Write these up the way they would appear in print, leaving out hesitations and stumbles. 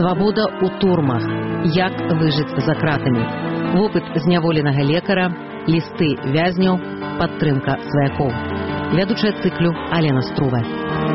Свабода ў турмах. Як выжыць за кратамі. Вопыт зняволенага лекара, лісты вязняў, падтрымка сваякоў. Вядучая цыклю Алена Струва.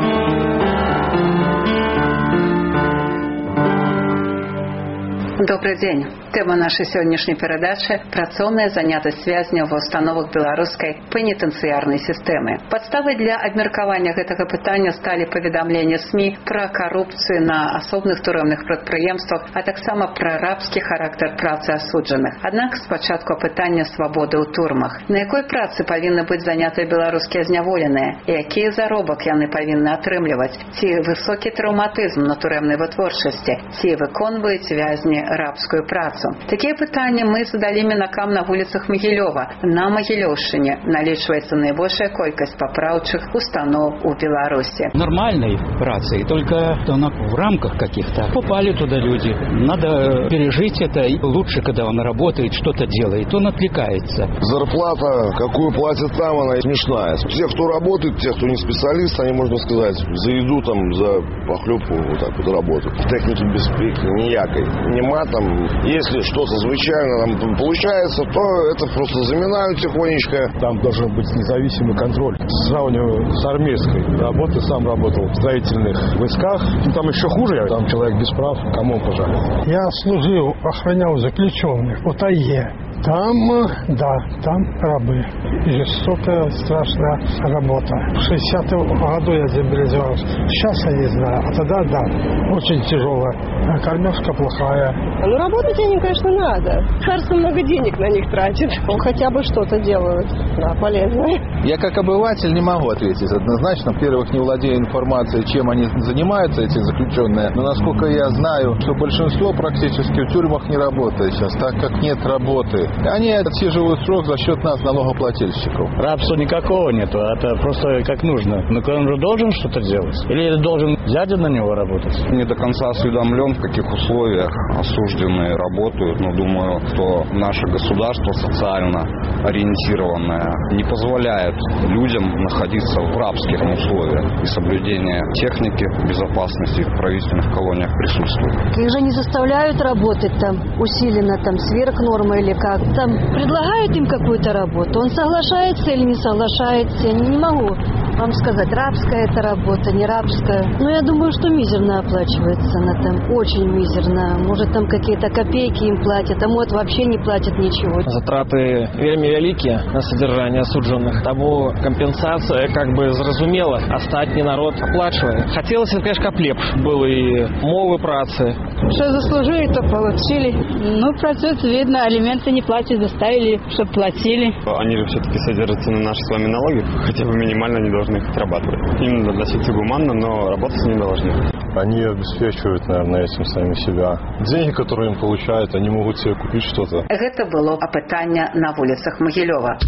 Добрый день. Тема нашей сегодняшней передачи – працоўная занятость вязняў ва установах беларускай пенитенциарной системы. Подставой для абмеркавання гэтага пытання стали паведамленні СМИ про коррупцию на асобных турэмных прадпрыемствах, а таксама про рабскі характар працы асуджаных. Аднак спачатку пытання свабоды ў турмах. На якой працы павінны быць занятыя беларускія зняволеныя? І які заробак яны павінны атрымліваць? Ці высокі траўматызм на турэмнай вытворчасці? Ці выконваюць вязні рабскую працу? Такие пытания мы задали мінакам на улицах Могилева. На Могилевщине налічваецца наибольшая колькость поправчих установ у Беларуси. Нормальной працей, только в рамках каких-то. Попали туда люди. Надо пережить это. И лучше, когда он работает, что-то делает. Он отвлекается. Зарплата, какую платят там, она смешная. Те, кто работает, те, кто не специалист, они, можно сказать, за еду, там, за похлебку вот так вот работают. Техники безпеки, ніякой. Нема там, если что-то звычайно там получается, то это просто заминают тихонечко. Там должен быть независимый контроль. Сравниваю с армейской работой, сам работал в строительных войсках. Там еще хуже, там человек без прав, кому он пожалуйста. Я служил, охранял заключенных в тайге. Там, да, там рабы. И жестокая, страшная работа. В 60-м году я демобилизовался. Сейчас я не знаю, а тогда да, очень тяжелая. Кормежка плохая. Ну, работать они, конечно, надо. Царство много денег на них тратит. Хотя бы что-то делают, да, полезное. Я как обыватель не могу ответить однозначно. Во-первых, не владею информацией, чем они занимаются, эти заключенные. Но насколько я знаю, что большинство практически в тюрьмах не работает сейчас, так как нет работы. Они отсиживают срок за счет нас, налогоплательщиков. Рабства никакого нету, это просто как нужно. Но он же должен что-то делать? Или должен дядя на него работать? Не до конца осведомлен, в каких условиях осужденные работают, но думаю, что наше государство социально ориентированное не позволяет людям находиться в рабских условиях. И соблюдение техники безопасности в правительственных колониях присутствует. Их же не заставляют работать там усиленно, там сверх нормы или как. Там предлагают им какую-то работу. Он соглашается или не соглашается, не могу вам сказать, рабская это работа, не рабская. Но я думаю, что мизерно оплачивается она там, очень мизерно. Может, там какие-то копейки им платят, а может, вообще не платят ничего. Затраты вельми великие на содержание осужденных. Тому компенсация как бы зразумела, остатний народ оплачивает. Хотелось, конечно, каб лепш был и мовы працы. Что заслужили, то получили. Ну, процесс видно, алименты не платят, заставили, чтобы платили. Они же все-таки содержатся на наши с вами налоги, хотя бы минимально не должны их отрабатывать. Им надо относиться гуманно, но работать не должны. Они обеспечивают, наверное, этим сами себя. Деньги, которые им получают, они могут себе купить что-то. Это было опытание на улицах Могилева.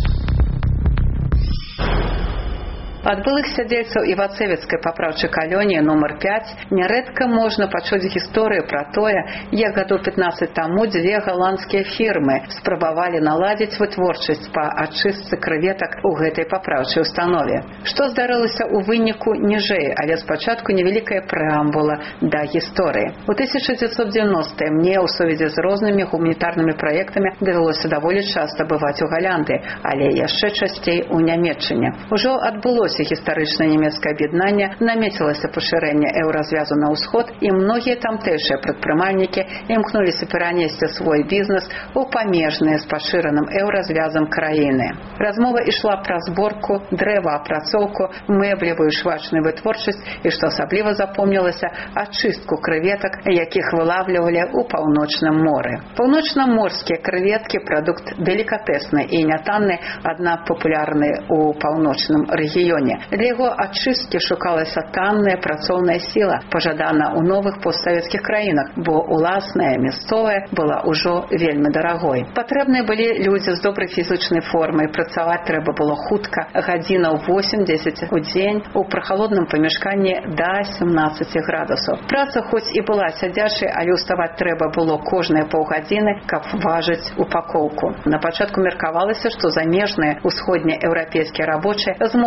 Ад былых сядзельцаў івацэвіцкай папраўчай калоніі нумар 5 нярэдка можна пачуць гісторыю пра тое, як гадоў 15 таму дзве галандскія фірмы спрабавалі наладзіць вытворчасць па ачыстцы крэветак у гэтай папраўчай установе. Што здарылася ў выніку ніжэй, але спачатку невялікая прэамбула да гісторыі. У 1990-е мне ў сувязі з рознымі гуманітарнымі праектамі давялося даволі часта бываць у Галландыі, але яшчэ часцей у Нямецчыне. Ужо адбылося гістарычнае нямецкае аб'яднанне, намецілася пашырэнне еўразвязу на ўсход, і многія тамтэйшыя прадпрымальнікі імкнуліся перанесці свой бізнес у памежныя з пашыраным еўразвязам краіны. Размова ішла пра зборку, дрэваапрацоўку, мэблевую швачную вытворчасць і, што асабліва запомнілася, ачыстку крэветак, якіх вылавлівалі ў паўночным моры. Паўночнаморскія крэветкі – прадукт делікатэсны і нятанны, аднак папулярны ў паўночным рэгіёне. Для яго ачысткі шукалася танная працоўная сіла, пажадана ў новых постсавецкіх краінах, бо уласная, мясцовая была ўжо вельмі дарагой. Патрэбныя былі людзі з добрай фізычнай формай, працаваць трэба было хутка, гадзінаў 8-10 у дзень, у прахалодным памяшканні да 17 градусаў. Праца хоць і была сядзячай, але ўставаць трэба было кожныя паўгадзіны, каб важыць упакоўку. На пачатку меркавалася, што замежныя ўсходнееўрапейскія рабочыя змогуць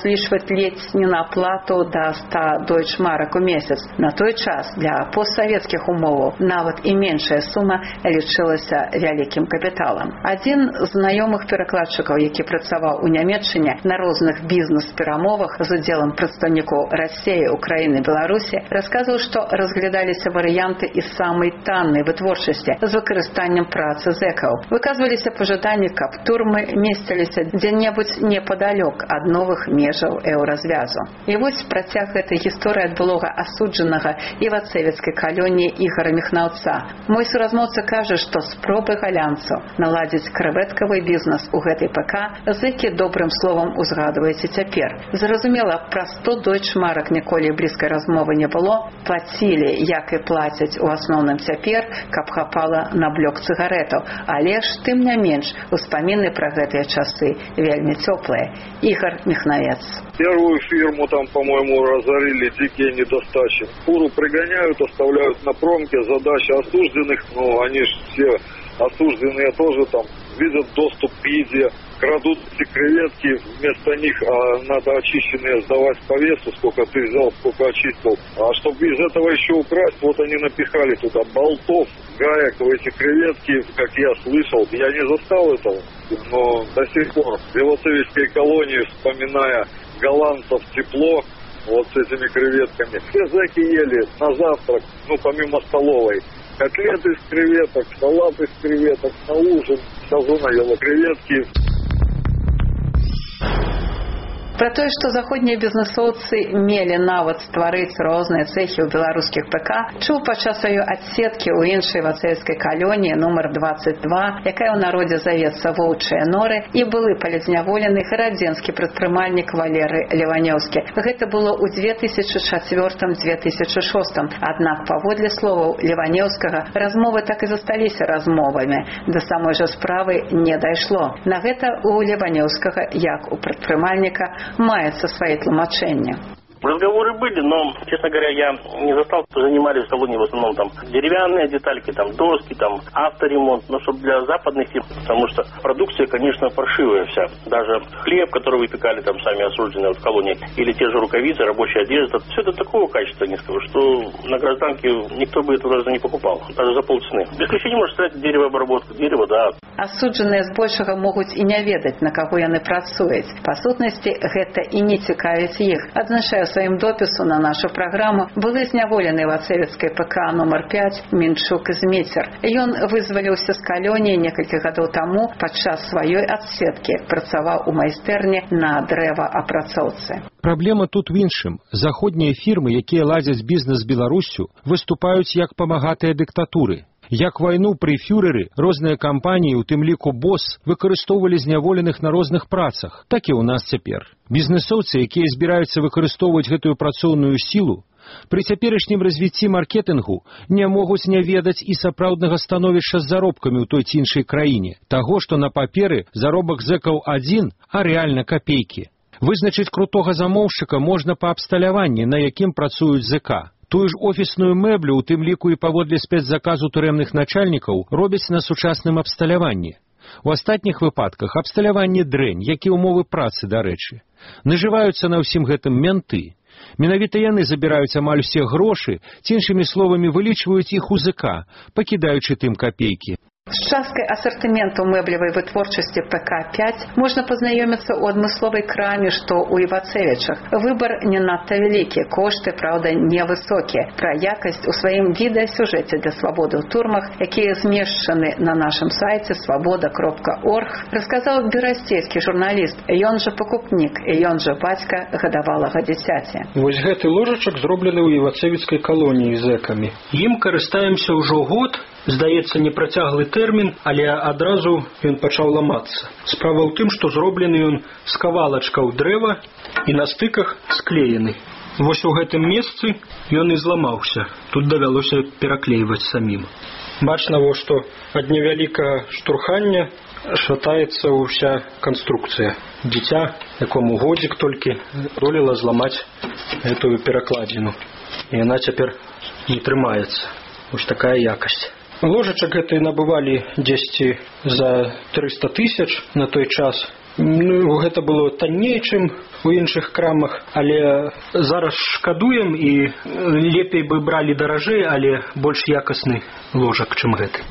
разлічваць ледзь не на плату да 100 дойчмарак у месяц. На той час для постсавецкіх умоваў нават і меншая сума лічылася вялікім капіталам. Адзін з знаёмых перакладчыкаў, які працаваў у Нямецчыне на розных бізнес-перамовах з удзелам прадстаўнікоў Расіі, Украіны, Беларусі, расказваў, што разглядаліся варыянты і самай таннай вытворчасці з выкарыстаннем працы зэкаў. Выказваліся пажаданні, каб турмы месціліся дзе-небудзь непадалёк ад новых межаў еўразвязу. І вось працяг гэтай гісторыі ад былога асуджанага івацэвіцкай калоніі Ігара Міхнаўца. Мой суразмоўца кажа, што спробы галянцаў наладзіць крэветкавы бізнес у гэтай ПК зэкі добрым словам узгадваюць і цяпер. Зразумела, пра 100 дойчмарак ніколі блізкай размовы не было. Плацілі, як і плацяць у асноўным цяпер, каб хапала на блок цыгарэтаў. Але ж, тым не менш, успаміны пра гэтыя часы вельмі цёплыя. Игорь Михновец. Первую фирму там, по-моему, разорили дикие недостачи. Фуру пригоняют, оставляют на промке. Задача осужденных, они же все осужденные тоже там видят доступ к еде, крадут эти креветки, вместо них надо очищенные сдавать по весу, сколько ты взял, сколько очистил. А чтобы из этого еще украсть, вот они напихали туда болтов, гаек в эти креветки, как я слышал. Я не застал этого, но до сих пор в Ивацевичской колонии, вспоминая голландцев, тепло, вот с этими креветками. Все зэки ели на завтрак, помимо столовой. Котлеты из креветок, салат из креветок, на ужин. Вся зона ела креветки. Пра тое, што заходнія бізнесоўцы мелі нават стварыць розныя цэхі ў беларускіх ПК, чуў падчас сваёй адседкі ў іншай вацэвіцкай калоніі нумар 22, якая ў народзе завецца Воўчыя норы, і былы палізняволены гарадзенскі прадпрымальнік Валерый Леванёўскі. Гэта было ў 2004-2006. Аднак, паводле словаў Леванёўскага, размовы так і засталіся размовамі. Да самой жа справы не дайшло. На гэта у Леванёўскага, як у прадпрымальніка, мается свои тлумачения. Разговоры были, но, честно говоря, я не застал, что занимались в салоне в основном там деревянные детальки, там доски, там авторемонт, но чтобы для западных фирм, потому что продукция, конечно, паршивая вся. Даже хлеб, который выпекали там сами осужденные в колонии, или те же рукавицы, рабочая одежда, все это такого качества низкого, что на гражданке никто бы это даже не покупал, даже за полцены. Без исключения может стать деревообработка, дерево, да. Асуджаныя збольшага могуць і не ведаць, на каго яны працуюць. Па сутнасці, гэта і не цікавіць іх. Адзначаю сваім допісу на нашу праграму былы зняволены вацэвіцкай ПК нумар 5 Менчук Зміцер. Ён вызваліўся з калоніі некалькі гадоў таму падчас сваёй адседкі, працаваў у майстэрні на дрэваапрацоўцы. Праблема тут в іншым. Заходнія фірмы, якія ладзяць бізнес з Беларусю, выступаюць як памагатыя дыктатуры. Як вайну пры фюрэры, розныя кампаніі, у тым ліку БОС, выкарыстоўвалі зняволеных на розных працах, так і ў нас цяпер. Бізнесоўцы, якія збіраюцца выкарыстоўваць гэтую працоўную сілу, пры цяперашнім развіцці маркетынгу не могуць не ведаць і сапраўднага становішча з заробкамі ў той ці іншай краіне, таго, што на паперы заробак зэкаў адзін, а рэальна капейкі. Вызначыць крутога замоўшчыка можна па абсталяванні, на якім працуюць ЗК. Тую ж офісную мэблю, у тым ліку і паводле спецзаказу турэмных начальнікаў, робяць на сучасным абсталяванні. У астатніх выпадках абсталяванне дрэнь, як і ўмовы працы, дарэчы. Нажываюцца на ўсім гэтым менты. Менавіта яны забіраюць амаль усе грошы, ці іншымі словамі вылічваюць іх у ЗК, пакідаючы тым капейкі. З часткай асартыменту мэблевай вытворчасці ПК-5 можна пазнаёміцца ў адмысловай краме, што ў Івацевічах. Выбар не надта вялікі, кошты, праўда, невысокія. Пра якасць у сваім відэасюжэце для свабоды ў турмах, якія змешчаны на нашым сайце свабода.орг, расказаў берасцейскі журналіст, ён жа пакупнік, ён жа бацька гадавалага дзіцяці. Вось гэты ложачак зроблены ў Івацевіцкай калоніі зэкамі. Ім карыстаемся ўжо год, здаецца, непрацяглы тэрмін, але адразу ён пачаў ламацца. Справа ў тым, што зроблены ён з кавалачкаў дрэва і на стыках склеены. Вось у гэтым месцы ён і зламаўся. Тут давялося пераклейваць самім. Бачна, што ад невялікага штурхання шатаецца ўся канструкцыя. Дзіця, якому годзік толькі, здолела зламаць гэтую перакладзіну. І яна цяпер не трымаецца. Вось такая якасць. Ложачак гэты набывалі дзесьці за 300 000 на той час. Ну, гэта было танней, чым у іншых крамах, але зараз шкадуем і лепей бы бралі даражэй, але больш якасны ложак, чым гэты.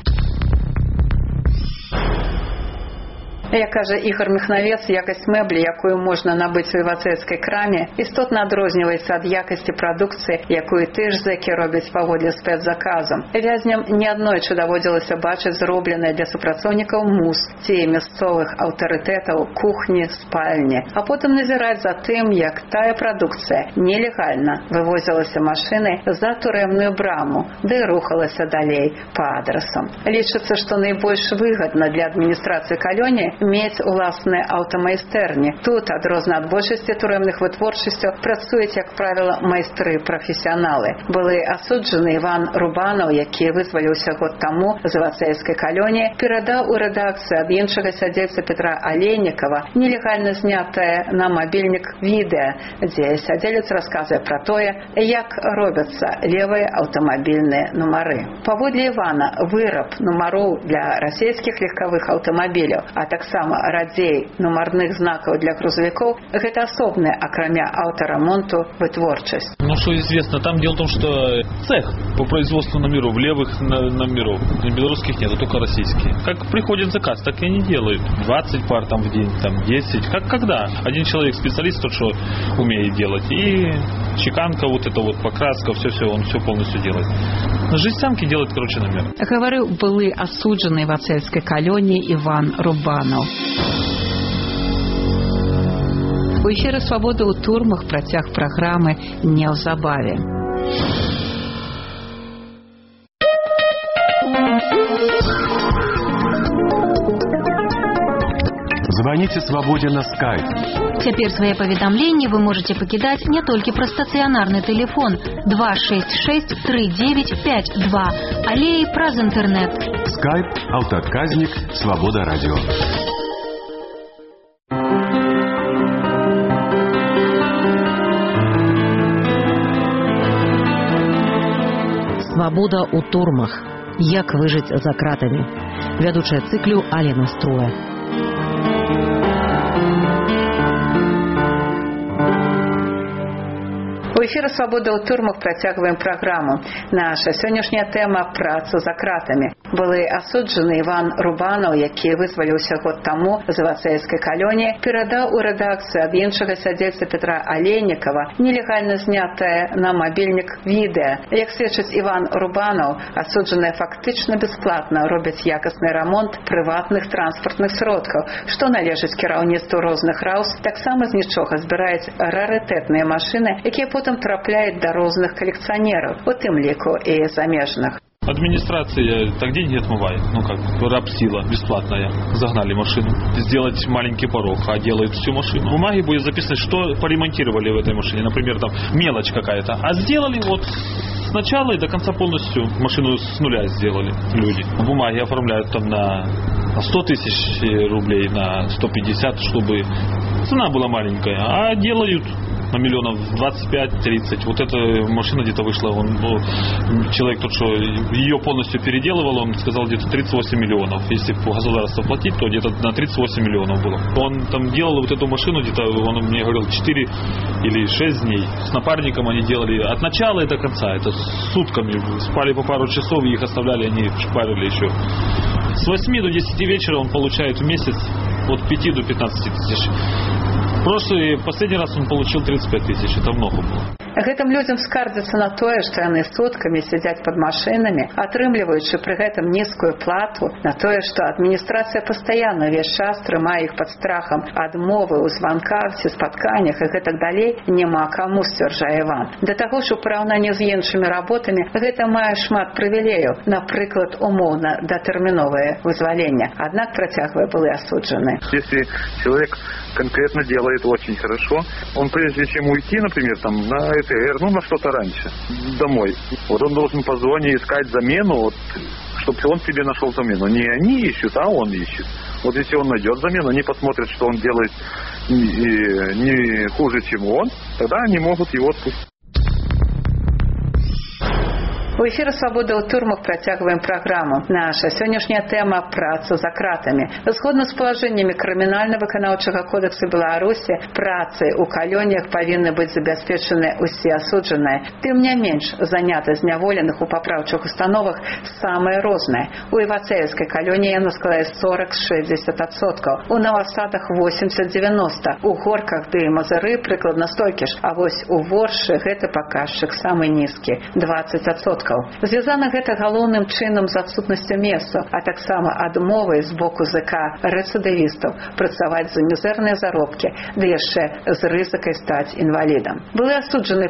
Як кажа Ігор Міхнавец, якасць мэблі, якую можна набыць у івацэйскай краме, істотна адрозніваецца ад якасці прадукцыі, якую ты ж зэкі робяць паводле спецзаказам. Вязням неаднойчы даводзілася бачыць зробленыя для супрацоўнікаў мус ці мясцовых аўтарытэтаў кухні, спальні, а потым назіраць за тым, як тая прадукцыя нелегальна вывозілася машынай за турэмную браму, ды рухалася далей па адрасам. Лічыцца, што найбольш выгадна для адміністрацыі калоніі мець уласныя аўтамайстэрні. Тут, адрозна ад большасці турэмных вытворчасцяў, працуюць, як правіла, майстры-прафесіяналы. Былы асуджаны Іван Рубанаў, які вызваліўся год таму з івацэйскай калоніі, перадаў у рэдакцыю ад іншага сядзельца Петра Алейнікава нелегальна знятае на мабільнік відэа, дзе сядзелец расказвае пра тое, як робяцца левыя аўтамабільныя нумары. Паводле Івана, выраб нумароў для расійскіх легкавых аўтамабіляў, а таксама радзей нумарных знакаў для грузовиков – это особная, акрамя авторемонту, вытворчасць. Ну, что известно, там дело в том, что цех по производству номеров, левых номеров, белорусских нет, а только российские. Как приходит заказ, так и они делают. 20 пар там в день, там 10. Как когда? Один человек, специалист, тот, что умеет делать. И чеканка, вот эта вот покраска, все, он все полностью делает. Жестянки делают, короче, номер. Говорил былы асуджаны івацэйскай калоніі Іван Рубанаў. У эфіры «Свабода ў турмах» працяг праграмы неўзабаве. Звоните «Свободе» на скайп. Цяпер свае паведамленні вы можете пакідаць не толькі пра стацыянарны тэлефон 266 3952, але і праз інтэрнэт. Скайп, аўтаадказнік, «Свобода радио». Свабода ў турмах. Як выжыць за кратамі. Вядучая цыклю Алена Струя. У эфіры «Свабода ў турмах» працягваем праграму. Наша сённяшняя тэма – праца за кратамі. Былы асуджаны Іван Рубанаў, які вызваліўся год таму з івацэйскай калоніі, перадаў у рэдакцыю ад іншага сядзельца Петра Алейнікава нелегальна знятае на мабільнік відэа. Як сведчыць Іван Рубанаў, асуджаныя фактычна бясплатна робяць якасны рамонт прыватных транспартных сродкаў, што належыць кіраўніцтву розных раус, таксама з нічога збіраюць рарытэтныя машыны, якія потым трапляюць да розных калекцыянераў, у тым ліку і замежных. Администрация так деньги отмывает. Ну как, рабсила бесплатная. Загнали машину. Сделать маленький порог, а делают всю машину. В бумаге будет записано, что поремонтировали в этой машине. Например, там мелочь какая-то. А сделали вот с начала и до конца полностью машину с нуля сделали люди. В бумаге оформляют там на 100 тысяч рублей, на 150, чтобы цена была маленькая. А делают на миллионов 25-30. Вот эта машина где-то вышла, человек тот, что ее полностью переделывал, он сказал где-то 38 миллионов. Если по государству платить, то где-то на 38 миллионов было. Он там делал вот эту машину, где-то, он мне говорил, 4 или 6 дней. С напарником они делали от начала и до конца. Это сутками. Спали по пару часов и их оставляли, они шпарили еще. С 8 до 10 вечера он получает в месяц от 5 до 15 тысяч. Последний раз он получил 35 тысяч. Это много было. Гэтым людзям скардзяцца на тое, што яны суткамі сядзяць пад машынамі, атрымліваючы пры гэтым нізкую плату, на тое, што адміністрацыя пастаянна ўвесь час трымае іх пад страхам адмовы ў званках ці спатканнях і гэтак далей, няма каму, сцвярджае Іван. Да таго ж у параўнанні з іншымі работамі гэта мае шмат прывілеяў, напрыклад, умоўна датэрміновае вызвалення. Аднак, працягвае, былы асуджаны. Если человек конкретно делает очень хорошо, он прежде чем уйти, например, там на ЭТР, на что-то раньше, домой, вот он должен позвонить, искать замену, чтобы он себе нашел замену. Не они ищут, а он ищет. Вот если он найдет замену, они посмотрят, что он делает не хуже, чем он, тогда они могут его отпустить. У эфіры «Свабода ў турмах» працягваем праграму. Наша сённяшняя тэма – праца за кратамі. Згодна з палажэннямі крымінальна-выканаўчага кодексу Беларусі, працы ў калоніях павінны быць забяспечаны ўсе асуджаныя. Тым не менш, занята зняволеных у папраўчых установах самае рознае. У Івацеевскай калоніі яно складае 40-60%, у Новасадах 80-90%, у Горках ды Мазыры прыкладна столькі ж, а вось у Воршы гэты паказчык самы нізкі – 20%. Звязана гэта галоўным чынам з адсутнасцю месца, а таксама адмовай з боку ЗК рэцыдывістаў працаваць за мізэрныя заробкі, ды яшчэ з рызыкай стаць інвалідам. Былы асуджаны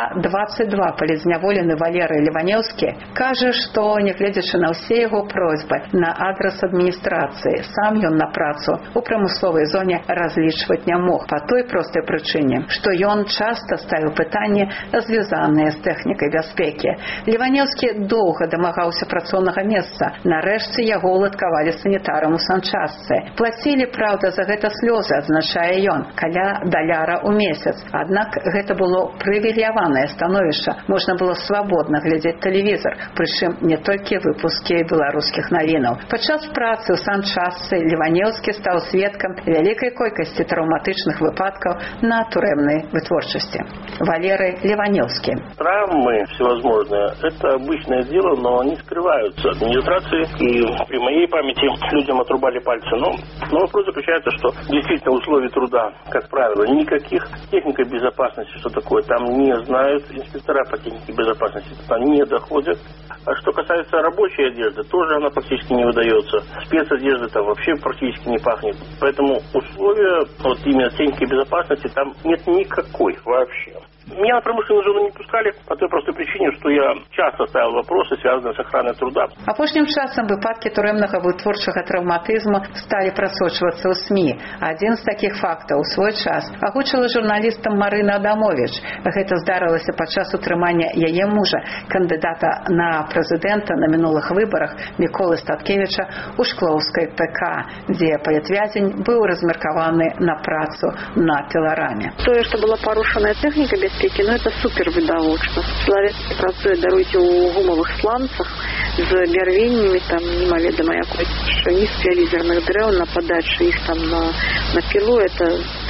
ПК-22 палізняволены Валерый Леванеўскі кажа, што, нягледзячы на ўсе яго просьбы на адрас адміністрацыі, сам ён на працу у прамысловай зоне разлічваць не мог па той простай прычыне, што ён часта ставіў пытанні, звязаныя з тэхнікай бяспекі. Леванеўскі доўга дамагаўся працоўнага месца. Нарэшце яго уладкавалі санітарам у санчастцы. Плацілі, праўда, за гэта слёзы, адзначае ён, каля даляра ў месяц. Аднак гэта было прывілеяванае становішча. Можна было свабодна глядзець тэлевізор, прычым не толькі выпускі беларускіх навінаў. Падчас працы ў санчастцы Леванеўскі стаў сведкам вялікай колькасці траўматычных выпадкаў на турэмнай вытворчасці. Валерый Леванеўскі. Травмы всевозможные – это обычное дело, но они скрываются от администрации. И при моей памяти людям отрубали пальцы. Но вопрос заключается, что действительно условий труда, как правило, никаких. Техника безопасности, что такое, там не знают. Инспектора по технике безопасности туда не доходят. А что касается рабочей одежды, тоже она практически не выдается. Спецодежды там вообще практически не пахнет. Поэтому условия вот именно техники безопасности там нет никакой вообще. Меня на промышленную зону не пускали по той простой причине, что я часто ставил вопросы, связанные с охраной труда. Апошнім часам выпадкі турэмнага вытворчага траўматызму сталі прасочвацца ў СМІ. Адзін з такіх фактаў у свой час агучыла журналістам Марына Адамович. Гэта здарылася падчас утрымання яе мужа, кандыдата на прэзідэнта на мінулых выбарах Міколы Статкевіча ў Шклоўскай ПК, дзе палітвязень быў размеркаваны на працу на пілараме. Тое, што была парушаная тэхніка бяспекі, это супер відавочна. Чалавек працуе, даруйце, у гумавых сланцах з бярвеннямі, там немаведама якой ні спеалізерных дрэў, на падачы іх там на пілу, это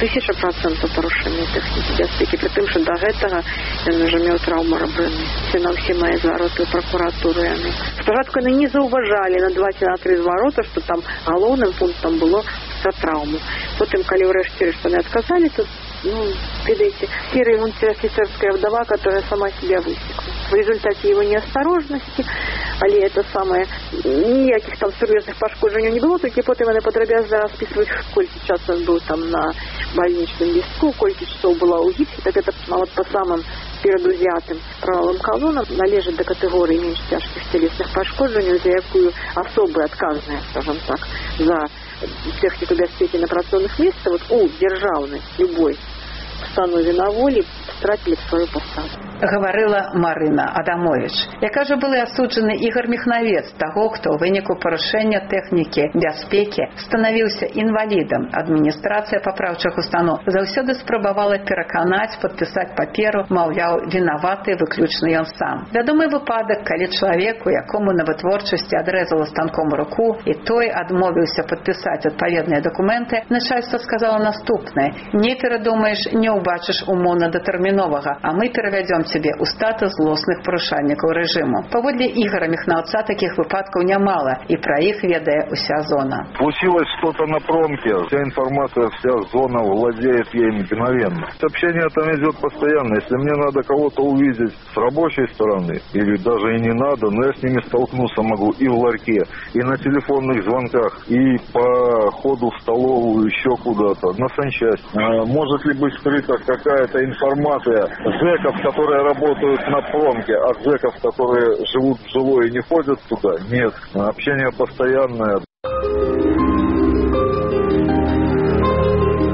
1000% парушэння тэхнікі бяспекі, пры тым, што да гэтага ён уже меў траўму рабрыны. На ўсе мае звароты ў пракуратуру яны. Спачатку яны не заўважалі на 2 ці на 3 зварота, што там галоўным пунктам было за траўму. Потым, калі ўрэшце рэшт яны адказалі, то видите, серая унтер-офицерская вдова, которая сама себя высекла. В результате его неосторожности, але это самое, никаких там серьезных пошкоджений не было, только потом она подробязно расписывать, сколько час он был там на больничном листку, сколько часов была у гипсе, так это вот по самым перадузятым правовым канонам належит до категории меньше тяжких телесных пошкоджений, за якую особо отказная, скажем так, за технику бяспекі на працоўных месцах, вот у дзяржаўнай любой установе на волі стратили свою посаду. Гаварыла Марына Адамович. Яка же былы асуджаны Ігор Міхнавец, таго, хто ў выніку парушэння тэхнікі бяспекі станавіўся інвалідам. Адміністрацыя папраўчых устаноў заўсёды спрабавала пераканаць, падпісаць паперу, маўляў, вінаваты выключна ён сам. Вядомы выпадак, калі чалавеку, якому на вытворчасці адрэзала станком руку, і той адмовіўся падпісаць адпаведныя дакументы, начальство сказала наступнае: не перадумаеш, не ўбачыш умоўна-датэрміновага, а мы перавядзём цябе ў статус злосных парушальнікаў рэжыму. Паводле Ігора Міхнаўца такіх выпадкаў нямала, і пра іх ведае уся зона. Случилось что-то на промке, вся информация, вся зона владеет ей мгновенно. Общение там идет постоянно. Если мне надо кого-то увидеть с рабочей стороны, или даже и не надо, но я с ними столкнуться могу и в ларьке, и на телефонных звонках, и по ходу в столовую, еще куда-то, на санчасть. Может ли быть скрыта какая-то информация зэков, которые работают на промке, а зэков, которые живут в жилой и не ходят туда? Нет. Общение постоянное. У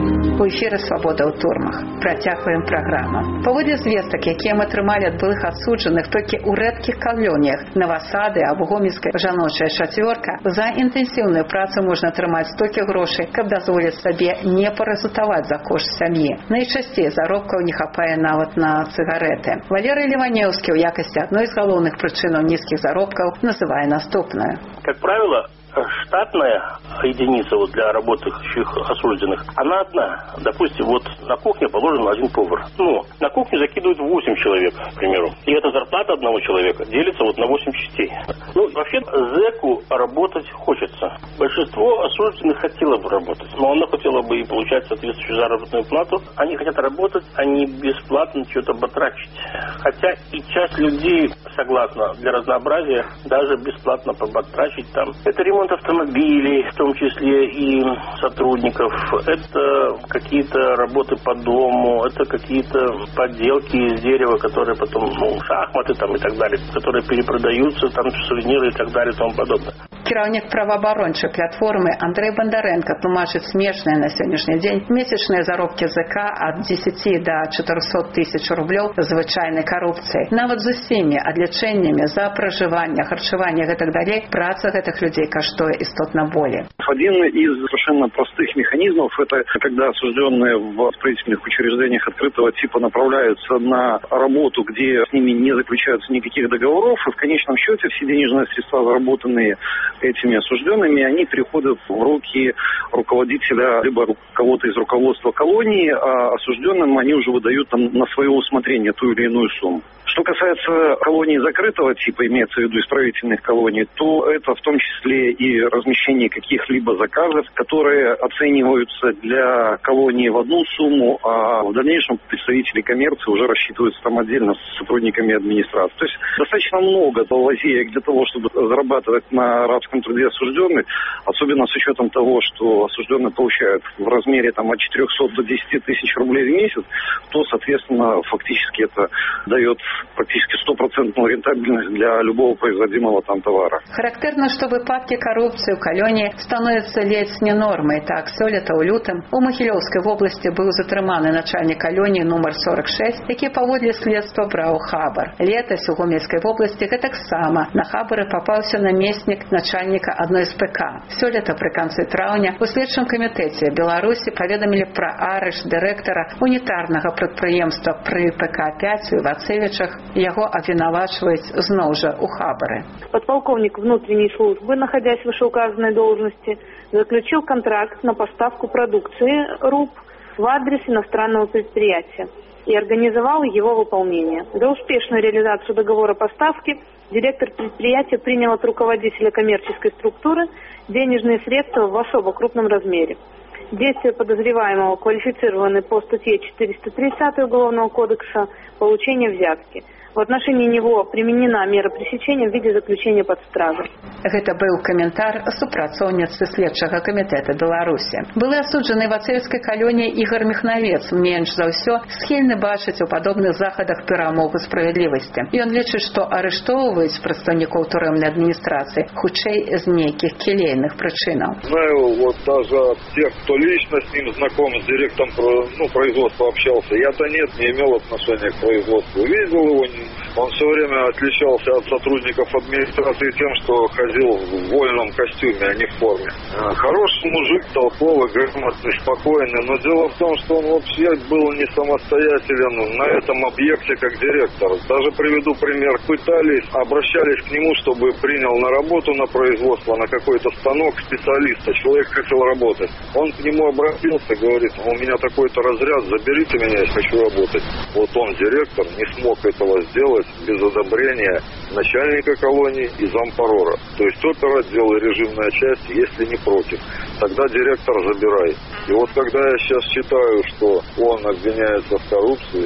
эфіры «Свабода ў турмах». Працягваем праграму. Паводле звестак, якія мы атрымалі ад былых асуджаных толькі ў рэдкіх калоніях Новасады або гомельская жаночая чацвёрка, за інтэнсіўную працу можна атрымаць столькі грошай, каб дазволіць сабе не паразутаваць за кошт сям'і. Найчасцей заробкаў не хапае нават на цыгареты. Валерый Леванеўскі ў якасці адной з галоўных прычынаў нізкіх заробкаў называе наступнае. Как правило, штатная единица для работающих осужденных, она одна. Допустим, вот на кухне положен один повар. Ну, на кухню закидывают 8 человек, к примеру. И эта зарплата одного человека делится вот на 8 частей. Ну, вообще, зэку работать хочется. Большинство осужденных хотело бы работать, но оно хотело бы и получать соответствующую заработную плату. Они хотят работать, а не бесплатно что-то батрачить. Хотя и часть людей согласна для разнообразия даже бесплатно побатрачить там. Это ремонт автомобилей, в том числе и сотрудников. Это какие-то работы по дому, это какие-то подделки из дерева, которые потом, шахматы там и так далее, которые перепродаются, там сувениры и так далее и тому подобное. Кіраўнік праваабарончай платформы Андрей Бондаренко тлумачыць смешныя на сённяшні дзень месячныя заробкі ЗК ад 10 до 400 тысяч рублёў звычайнай карупцыі. Нават з усімі адлічэннямі за пражыванне, харчаванне і так далей, праца гэтых людзей каштуе істотна болей. Один из совершенно простых механизмов – это когда осужденные в строительных учреждениях открытого типа направляются на работу, где с ними не заключаются никаких договоров, и в конечном счете все денежные средства, заработанные этими осужденными, они переходят в руки руководителя либо кого-то из руководства колонии, а осужденным они уже выдают там на свое усмотрение ту или иную сумму. Что касается колоний закрытого типа, имеется в виду исправительных колоний, то это в том числе и размещение каких-либо заказов, которые оцениваются для колонии в одну сумму, а в дальнейшем представители коммерции уже рассчитываются там отдельно с сотрудниками администрации. То есть достаточно много лазеек для того, чтобы зарабатывать на рабском труде осужденных, особенно с учетом того, что осужденные получают в размере там, от 400 до 10 тысяч рублей в месяц, то, соответственно, фактически это дает практически 100% рентабельность для любого производимого там товара. Характерно, что выпадки коррупции в калоні становятся ледь не нормой. Так, сёлета ў лютым у Магілёўскай вобласці быў затрыманы начальник калоніі нумар 46, які паводле следства браў хабар. Летась у Гомельскай вобласці гэтаксама на хабары папаўся намеснік начальника адной з ПК. Сёлета пры канцы траўня у следчым камітэце Беларусі паведамілі пра арышт дырэктара унітарнага прадпрыемства пры ПК-5 у Івацевічах. Яго абвінавачваюць зноў жа у хабары. Подполковник внутренней службы, находясь в вышеуказанной должности, заключил контракт на поставку продукции РУП в адрес иностранного предприятия и организовал его выполнение. Для успешной реализации договора поставки директор предприятия принял от руководителя коммерческой структуры денежные средства в особо крупном размере. Действия подозреваемого квалифицированы по статье 430 Уголовного кодекса «Получение взятки». В отношении него применена мера пресечения в виде заключения под стражу. Гэта быў каментар супрацоўніцы следчага камітэта Беларусі. Былы асуджаны в ацэвіцкай калоніі Ігор Міхнавец менш за ўсё схільны бачыць у падобных захадах перамогу справядлівасці. Ён лічыць, што арыштоўваюць прадстаўнікоў турэмнай адміністрацыі хутчэй з нейкіх келейных прычынаў. Знаю, вот даже тех, кто лично с ним знаком, с директором производства общался. Я-то нет, не имел отношения к производству. Видел его, он все время отличался от сотрудников администрации тем, что ходил в вольном костюме, а не в форме. Хороший мужик, толковый, грамотный, спокойный, но дело в том, что он вообще был не самостоятелен на этом объекте как директор. Даже приведу пример. Пытались, обращались к нему, чтобы принял на работу на производство, на какой-то станок специалиста. Человек хотел работать. Он к нему обратился, говорит: у меня такой-то разряд, заберите меня, я хочу работать. Вот он, директор, не смог этого сделать без одобрения начальника колонии и зампорора. То есть оперотдел и режимная часть, если не против, тогда директор забирай. И вот когда я сейчас читаю, что он обвиняется в коррупции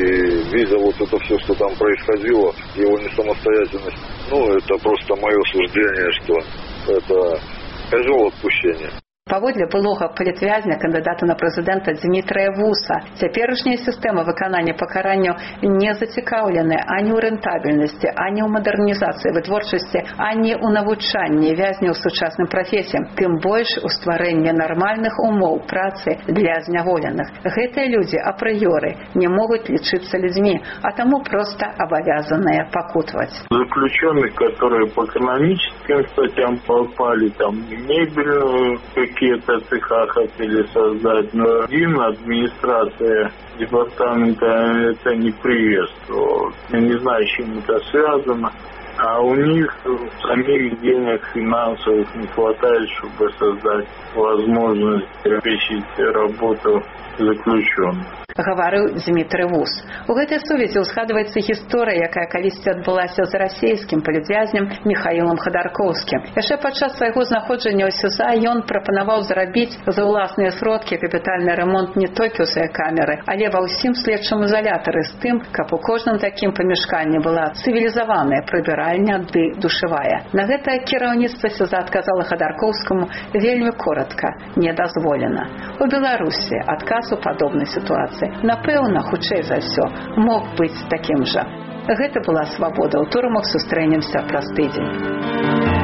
и видел вот это все, что там происходило, его несамостоятельность, это просто мое суждение, что это козел отпущения. Паводле былога палітвязня кандыдата на прэзідэнта Дмітрая Вуса, цяперашняя сістэма выканання пакаранняў не зацікаўленая ані ў рэнтабельнасці, ані ў мадэрнізацыі вытворчасці, ані ў навучанні вязняў сучасным прафесіям, тым больш у стварэнні нармальных умоў працы для зняволеных. Гэтыя людзі апрыёры не могуць лічыцца людзьмі, а таму проста абавязаныя пакутваць. Заключенных, которые по экономическим статьям попали, там мебель, какие-то цеха хотели создать, но администрация департамента это не приветствовала. Я не знаю, с чем это связано. А у них самих денег финансовых не хватает, чтобы создать возможность обеспечить работу заключенных. Гаварыў Дмітрый Вус. У гэтай сувязі ўзгадваецца гісторыя, якая калісьці адбылася з расійскім палітвязням Міхаілам Хадаркоўскім. Яшчэ падчас свайго знаходжання ў СІЗА ён прапанаваў зрабіць за ўласныя сродкі капітальны рамонт не толькі ў свае камеры, але ва ўсім следчым ізалятары з тым, каб у кожным такім памяшканні была цывілізаваная прыбіральня ды душавая. На гэта кіраўніцтва СІЗА адказала Хадаркоўскаму вельмі коротка, не дазволена. У Беларусі адказ у падобнай сітуацыі напэўна, хутчэй за ўсё, мог быць такім жа. Гэта была свабода ў турмах, сустрэнемся праз тыдзень.